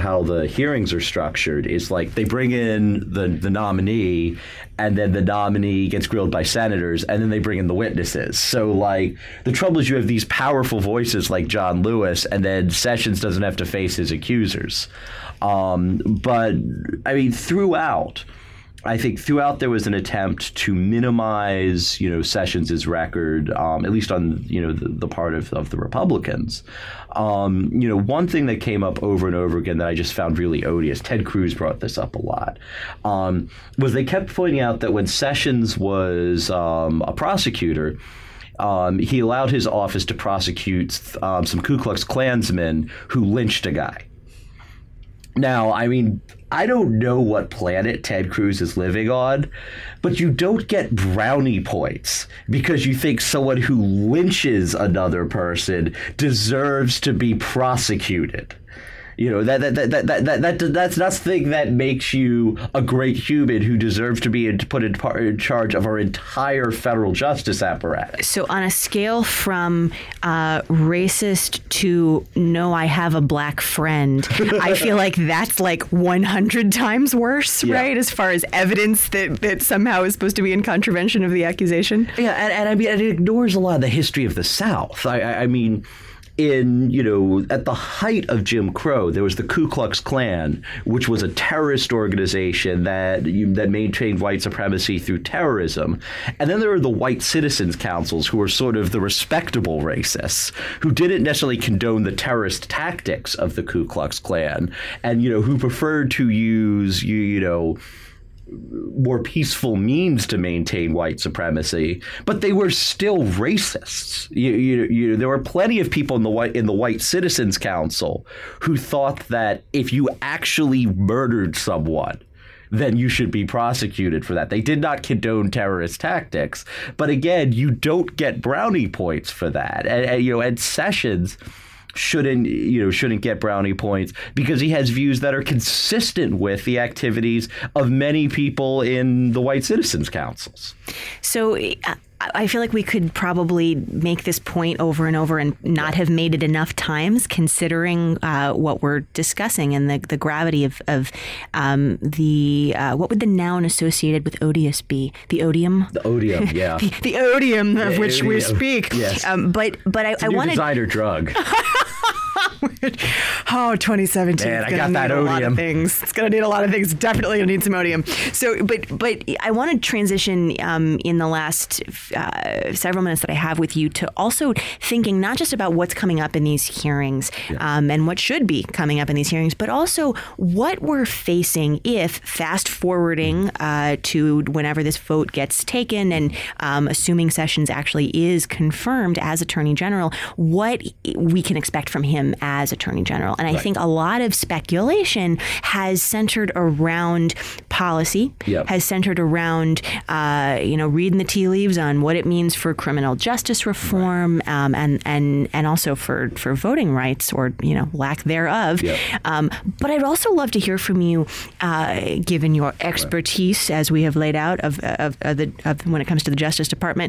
how the hearings are structured is like they bring in the nominee, and then the nominee gets grilled by senators, and then they bring in the witnesses. So like the trouble is you have these powerful voices like John Lewis, and then Sessions doesn't have to face his accusers. But I mean, throughout there was an attempt to minimize, Sessions' record, at least on, the part of the Republicans. One thing that came up over and over again that I just found really odious, Ted Cruz brought this up a lot, was they kept pointing out that when Sessions was a prosecutor, he allowed his office to prosecute some Ku Klux Klansmen who lynched a guy. Now, I mean, I don't know what planet Ted Cruz is living on, but you don't get brownie points because you think someone who lynches another person deserves to be prosecuted. That's the thing that makes you a great human who deserves to be put in charge of our entire federal justice apparatus. So on a scale from racist to no, I have a black friend, I feel like that's like 100 times worse, right? As far as evidence that somehow is supposed to be in contravention of the accusation. Yeah, and I mean, it ignores a lot of the history of the South. I mean, at the height of Jim Crow, there was the Ku Klux Klan, which was a terrorist organization that maintained white supremacy through terrorism. And then there were the white citizens councils, who were sort of the respectable racists, who didn't necessarily condone the terrorist tactics of the Ku Klux Klan, and, who preferred to use, more peaceful means to maintain white supremacy, but they were still racists. There were plenty of people in the White Citizens Council who thought that if you actually murdered someone, then you should be prosecuted for that. They did not condone terrorist tactics, but again, you don't get brownie points for that. And Sessions shouldn't get brownie points because he has views that are consistent with the activities of many people in the white citizens councils. So I feel like we could probably make this point over and over and not have made it enough times, considering what we're discussing and the gravity of the what would the noun associated with odious be? The odium? The odium, yeah. the odium of which we speak. Yes. But I want to designer drug. 2017. Man, I got that odium. A lot of things. It's going to need a lot of things. Definitely going to need some odium. So, but I want to transition in the last several minutes that I have with you to also thinking not just about what's coming up in these hearings and what should be coming up in these hearings, but also what we're facing if fast forwarding to whenever this vote gets taken and assuming Sessions actually is confirmed as Attorney General, what we can expect from him as Attorney General. And I think a lot of speculation has centered around policy, has centered around, reading the tea leaves on what it means for criminal justice reform and also for voting rights or, lack thereof. But I'd also love to hear from you, given your expertise, as we have laid out of when it comes to the Justice Department,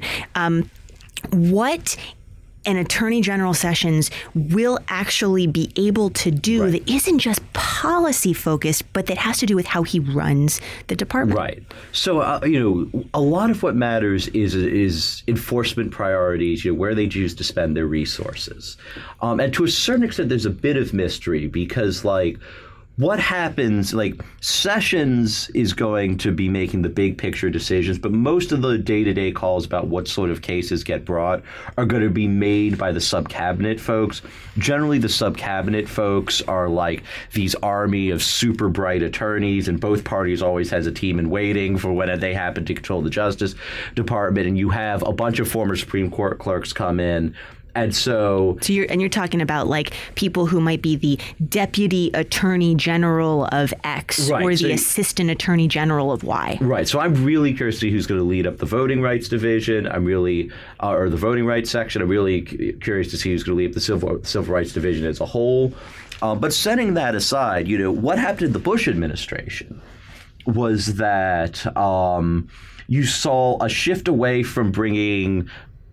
what an Attorney General Sessions will actually be able to do that isn't just policy focused, but that has to do with how he runs the department. Right. So, a lot of what matters is enforcement priorities, where they choose to spend their resources. And to a certain extent, there's a bit of mystery because, what happens, Sessions is going to be making the big picture decisions, but most of the day-to-day calls about what sort of cases get brought are going to be made by the sub-cabinet folks. Generally, the sub-cabinet folks are like these army of super bright attorneys, and both parties always has a team in waiting for when they happen to control the Justice Department, and you have a bunch of former Supreme Court clerks come in. And so you're talking about people who might be the deputy attorney general of X or the assistant attorney general of Y. Right. So I'm really curious to see who's going to lead up the voting rights division. Or the voting rights section. I'm really curious to see who's going to lead up the civil rights division as a whole. But setting that aside, what happened in the Bush administration was that you saw a shift away from bringing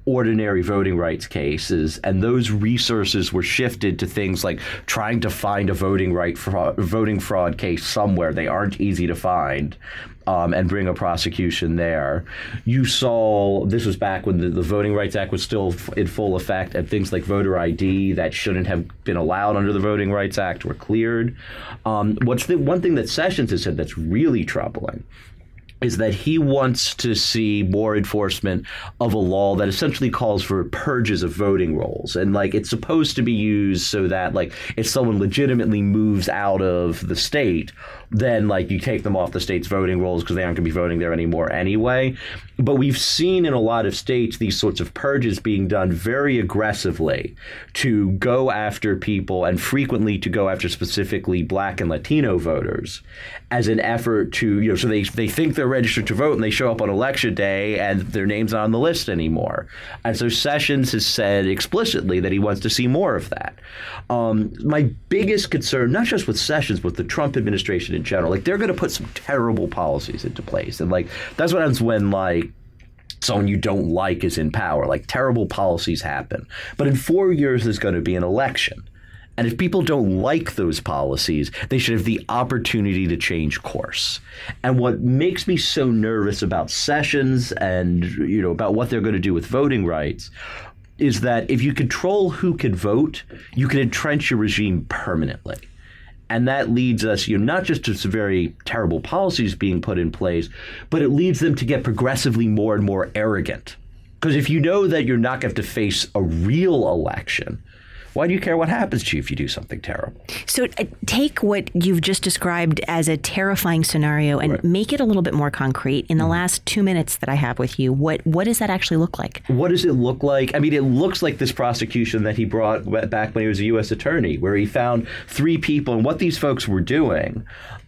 ordinary voting rights cases, and those resources were shifted to things like trying to find a voting fraud case somewhere. They aren't easy to find. And bring a prosecution there. You saw, this was back when the Voting Rights Act was still in full effect, and things like voter ID that shouldn't have been allowed under the Voting Rights Act were cleared. What's the one thing that Sessions has said that's really troubling is that he wants to see more enforcement of a law that essentially calls for purges of voting rolls. And like, it's supposed to be used so that like if someone legitimately moves out of the state, then like you take them off the state's voting rolls because they aren't going to be voting there anymore anyway. But we've seen in a lot of states these sorts of purges being done very aggressively to go after people, and frequently to go after specifically Black and Latino voters, as an effort to, you know, so they think they're registered to vote and they show up on election day and their name's not on the list anymore. And so Sessions has said explicitly that he wants to see more of that. My biggest concern, not just with Sessions, but the Trump administration in general, like they're going to put some terrible policies into place. And like, that's what happens when like someone you don't like is in power. Like terrible policies happen. But in 4 years, there's going to be an election. And if people don't like those policies, they should have the opportunity to change course. And what makes me so nervous about Sessions and, you know, about what they're going to do with voting rights is that if you control who can vote, you can entrench your regime permanently. And that leads us, you know, not just to some very terrible policies being put in place, but it leads them to get progressively more and more arrogant. Because if you know that you're not going to have to face a real election, why do you care what happens to you if you do something terrible? So take what you've just described as a terrifying scenario and make it a little bit more concrete. In the last 2 minutes that I have with you, what does that actually look like? What does it look like? I mean, it looks like this prosecution that he brought back when he was a U.S. attorney, where he found 3 people. And what these folks were doing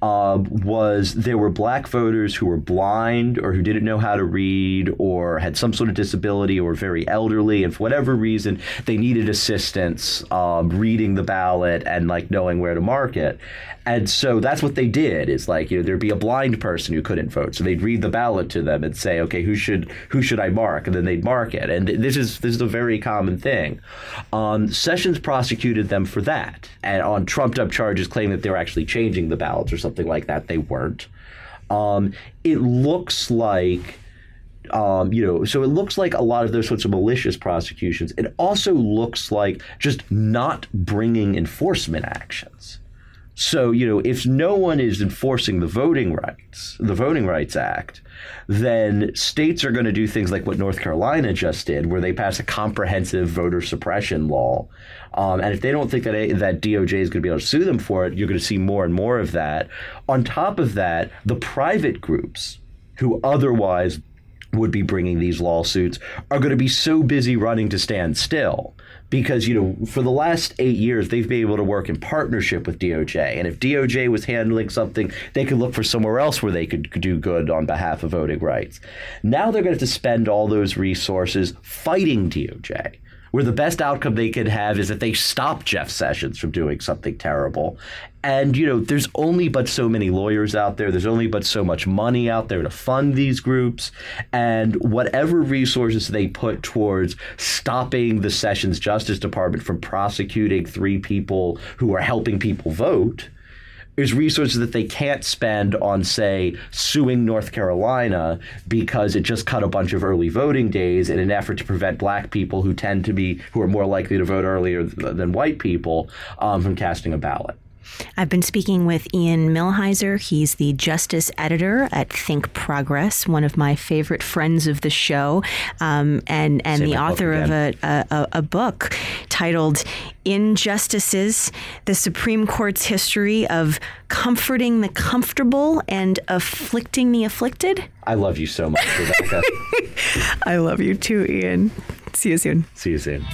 was there were Black voters who were blind or who didn't know how to read or had some sort of disability or were very elderly. And for whatever reason, they needed assistance reading the ballot and like knowing where to mark it. And so that's what they did, is like, you know, there'd be a blind person who couldn't vote. So they'd read the ballot to them and say, okay, who should I mark? And then they'd mark it. And this is a very common thing. Sessions prosecuted them for that. And on trumped up charges claiming that they were actually changing the ballots or something like that. They weren't. It looks like so it looks like a lot of those sorts of malicious prosecutions. It also looks like just not bringing enforcement actions. So, you know, if no one is enforcing the Voting Rights Act, then states are going to do things like what North Carolina just did, where they pass a comprehensive voter suppression law. And if they don't think that DOJ is going to be able to sue them for it, you're going to see more and more of that. On top of that, the private groups who otherwise would be bringing these lawsuits are going to be so busy running to stand still because, you know, for the last 8 years, they've been able to work in partnership with DOJ. And if DOJ was handling something, they could look for somewhere else where they could do good on behalf of voting rights. Now they're going to have to spend all those resources fighting DOJ, where the best outcome they could have is that they stop Jeff Sessions from doing something terrible. And, you know, there's only but so many lawyers out there. There's only but so much money out there to fund these groups. And whatever resources they put towards stopping the Sessions Justice Department from prosecuting 3 people who are helping people vote is resources that they can't spend on, say, suing North Carolina because it just cut a bunch of early voting days in an effort to prevent Black people who are more likely to vote earlier than white people from casting a ballot. I've been speaking with Ian Millhiser. He's the justice editor at Think Progress, one of my favorite friends of the show, and the author of a book titled Injustices, the Supreme Court's History of Comforting the Comfortable and Afflicting the Afflicted. I love you so much, Rebecca. I love you too, Ian. See you soon. See you soon.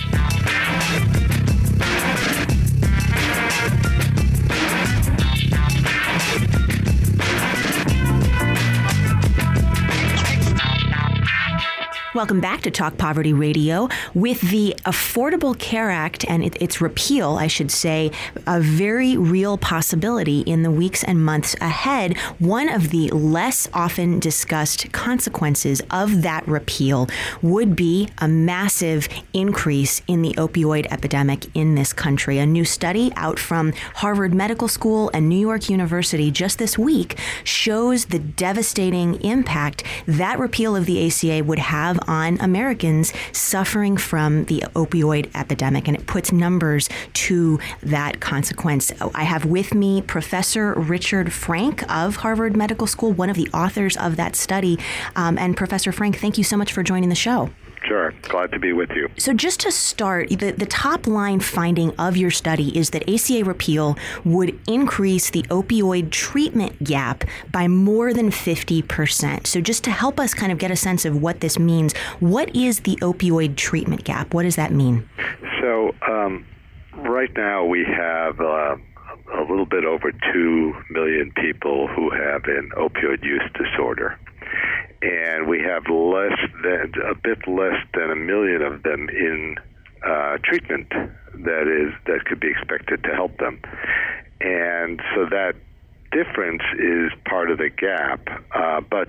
Welcome back to Talk Poverty Radio. With the Affordable Care Act and its repeal, I should say, a very real possibility in the weeks and months ahead. One of the less often discussed consequences of that repeal would be a massive increase in the opioid epidemic in this country. A new study out from Harvard Medical School and New York University just this week shows the devastating impact that repeal of the ACA would have on Americans suffering from the opioid epidemic, and it puts numbers to that consequence. I have with me Professor Richard Frank of Harvard Medical School, one of the authors of that study. And Professor Frank, thank you so much for joining the show. Sure. Glad to be with you. So just to start, the top line finding of your study is that ACA repeal would increase the opioid treatment gap by more than 50%. So just to help us kind of get a sense of what this means, what is the opioid treatment gap? What does that mean? So right now we have a little bit over 2 million people who have an opioid use disorder. And we have a bit less than 1 million of them in treatment that could be expected to help them. And so that difference is part of the gap, but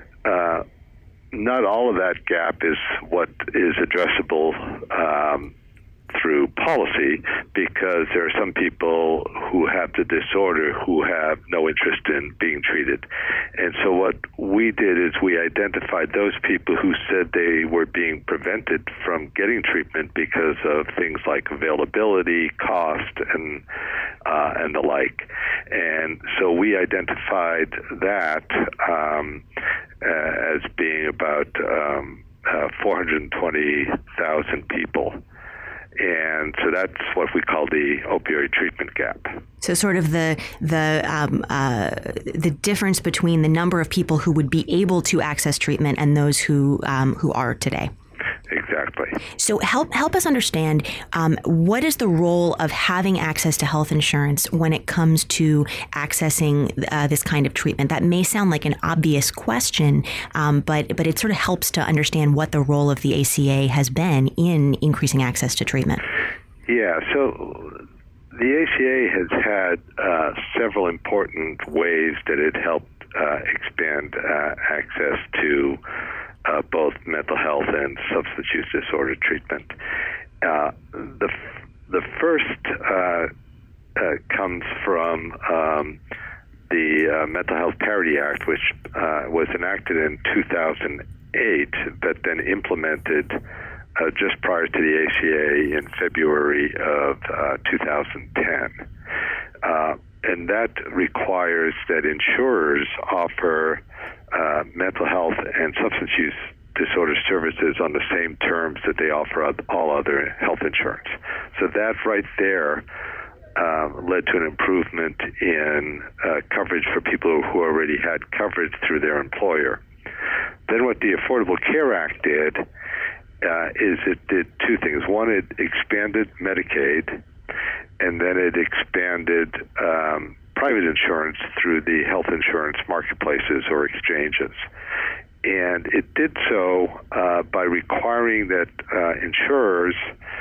not all of that gap is what is addressable through policy, because there are some people who have the disorder who have no interest in being treated. And so what we did is we identified those people who said they were being prevented from getting treatment because of things like availability, cost, and the like. And so we identified that as being about 420,000 people. And so that's what we call the opioid treatment gap. So sort of the difference between the number of people who would be able to access treatment and those who are today. Exactly. So help us understand what is the role of having access to health insurance when it comes to accessing this kind of treatment? That may sound like an obvious question, but it sort of helps to understand what the role of the ACA has been in increasing access to treatment. Yeah, so the ACA has had several important ways that it helped expand access to both mental health and substance use disorder treatment. The first comes from the Mental Health Parity Act, which was enacted in 2008, but then implemented just prior to the ACA in February of 2010. And that requires that insurers offer mental health and substance use disorder services on the same terms that they offer all other health insurance. So that right there led to an improvement in coverage for people who already had coverage through their employer. Then what the Affordable Care Act did is it did two things. One, it expanded Medicaid, and then it expanded private insurance through the health insurance marketplaces or exchanges. And it did so by requiring that insurers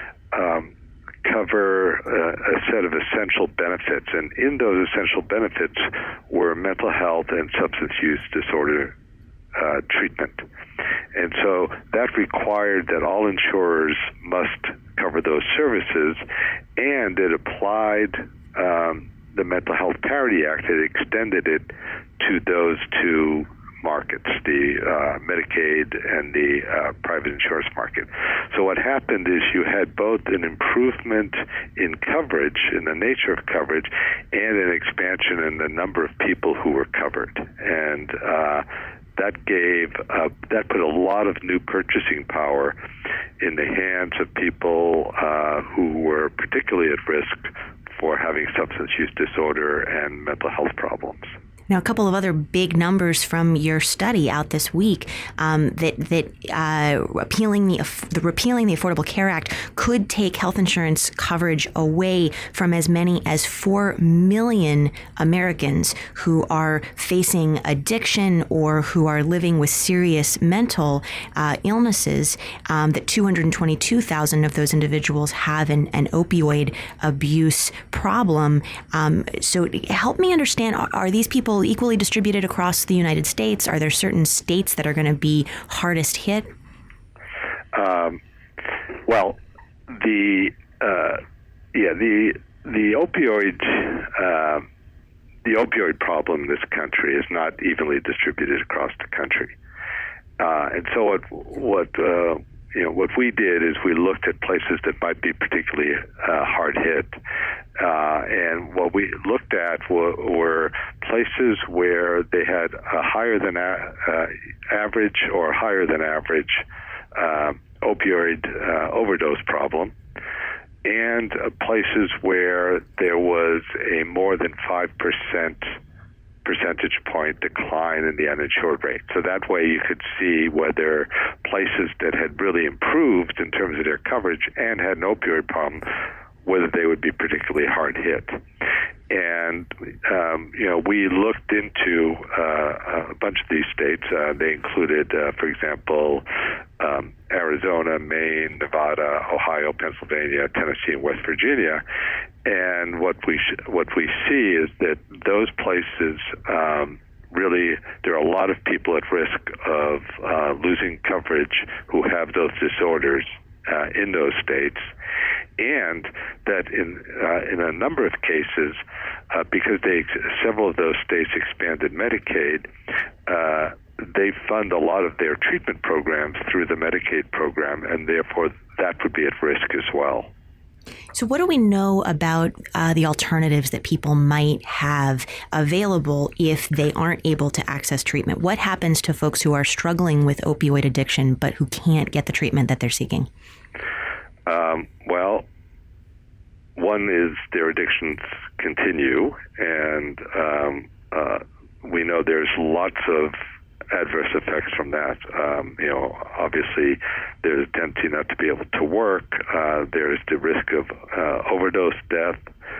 cover a set of essential benefits. And in those essential benefits were mental health and substance use disorder treatment. And so that required that all insurers must cover those services, and it applied the Mental Health Parity Act. It extended it to those two markets, the Medicaid and the private insurance market. So what happened is you had both an improvement in coverage, in the nature of coverage, and an expansion in the number of people who were covered. And that put a lot of new purchasing power in the hands of people who were particularly at risk for having substance use disorder and mental health problems. Now, a couple of other big numbers from your study out this week that repealing the Affordable Care Act could take health insurance coverage away from as many as 4 million Americans who are facing addiction or who are living with serious mental illnesses. That 222,000 of those individuals have an opioid abuse problem. So help me understand, are these people equally distributed across the United States? Are there certain states that are going to be hardest hit? Well, the opioid problem in this country is not evenly distributed across the country, and so what we did is we looked at places that might be particularly hard hit, and what we looked at were places where they had a higher than average or higher than average opioid overdose problem, and places where there was a more than 5% percentage point decline in the uninsured rate. So that way you could see whether places that had really improved in terms of their coverage and had an opioid problem, whether they would be particularly hard hit. And, we looked into a bunch of these states. They included, for example, Arizona, Maine, Nevada, Ohio, Pennsylvania, Tennessee, and West Virginia. And what we see is that those places really, there are a lot of people at risk of losing coverage who have those disorders in those states, and that in a number of cases, because several of those states expanded Medicaid, they fund a lot of their treatment programs through the Medicaid program, and therefore that would be at risk as well. So what do we know about the alternatives that people might have available if they aren't able to access treatment? What happens to folks who are struggling with opioid addiction but who can't get the treatment that they're seeking? Well, one is their addictions continue, and we know there's lots of adverse effects from that. Obviously, there's a tendency not to be able to work. There's the risk of overdose death.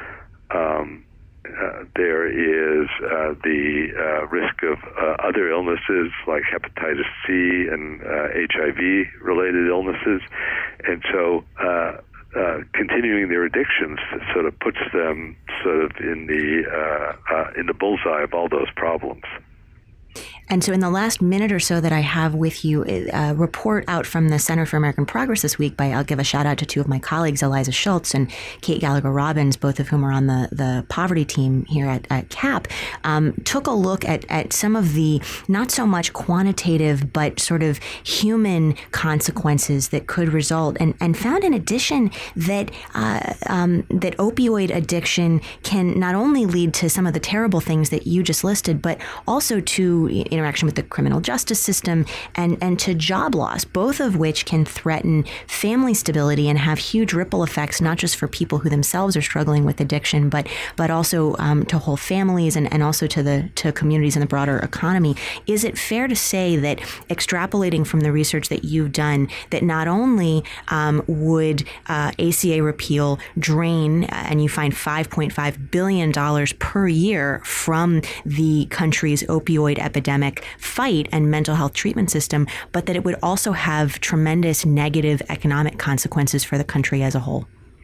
There is the risk of other illnesses like hepatitis C and HIV-related illnesses. And so continuing their addictions sort of puts them sort of in the bullseye of all those problems. And so in the last minute or so that I have with you, a report out from the Center for American Progress this week I'll give a shout out to two of my colleagues, Eliza Schultz and Kate Gallagher-Robbins, both of whom are on the poverty team here at CAP, took a look at some of the not so much quantitative but sort of human consequences that could result, and found in addition that that opioid addiction can not only lead to some of the terrible things that you just listed, but also to interaction with the criminal justice system and to job loss, both of which can threaten family stability and have huge ripple effects, not just for people who themselves are struggling with addiction, but also to whole families and also to communities in the broader economy. Is it fair to say that extrapolating from the research that you've done, that not only would ACA repeal drain, and you find $5.5 billion per year from the country's opioid epidemic fight and mental health treatment system, but that it would also have tremendous negative economic consequences for the country as a whole?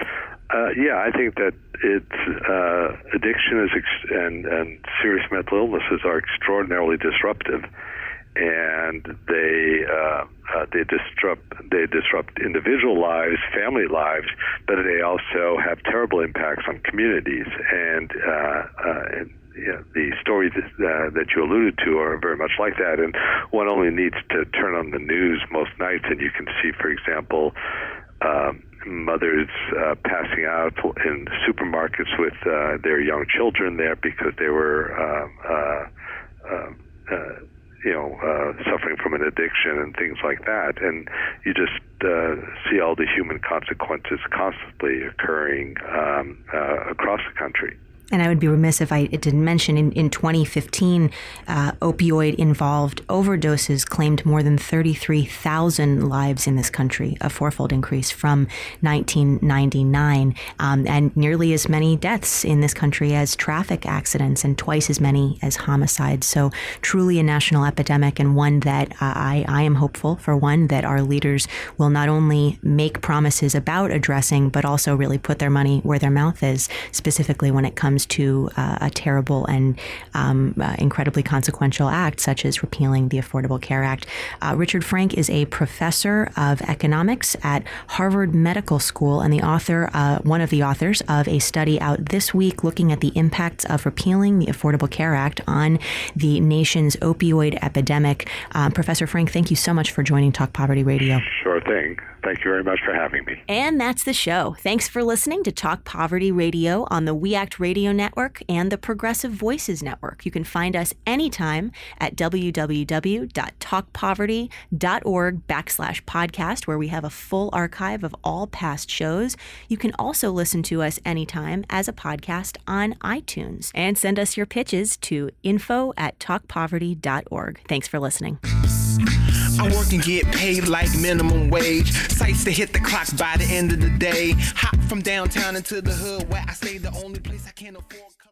I think that it's addiction and serious mental illnesses are extraordinarily disruptive, and they disrupt individual lives, family lives, but they also have terrible impacts on communities. And the stories that you alluded to are very much like that, and one only needs to turn on the news most nights and you can see, for example, mothers passing out in supermarkets with their young children there because they were suffering from an addiction and things like that. And you just see all the human consequences constantly occurring across the country. And I would be remiss if I didn't mention in 2015, opioid-involved overdoses claimed more than 33,000 lives in this country, a fourfold increase from 1999, and nearly as many deaths in this country as traffic accidents and twice as many as homicides. So truly a national epidemic, and one that I am hopeful, for one, that our leaders will not only make promises about addressing, but also really put their money where their mouth is, specifically when it comes to a terrible and incredibly consequential act such as repealing the Affordable Care Act. Richard Frank is a professor of economics at Harvard Medical School and the author, one of the authors of a study out this week looking at the impacts of repealing the Affordable Care Act on the nation's opioid epidemic. Professor Frank, thank you so much for joining Talk Poverty Radio. Sure thing. Thank you very much for having me. And that's the show. Thanks for listening to Talk Poverty Radio on the We Act Radio Network and the Progressive Voices Network. You can find us anytime at www.talkpoverty.org/podcast, where we have a full archive of all past shows. You can also listen to us anytime as a podcast on iTunes. And send us your pitches to info@talkpoverty.org. Thanks for listening. I work and get paid like minimum wage. Sights to hit the clock by the end of the day. Hop from downtown into the hood where I stay, the only place I can't afford.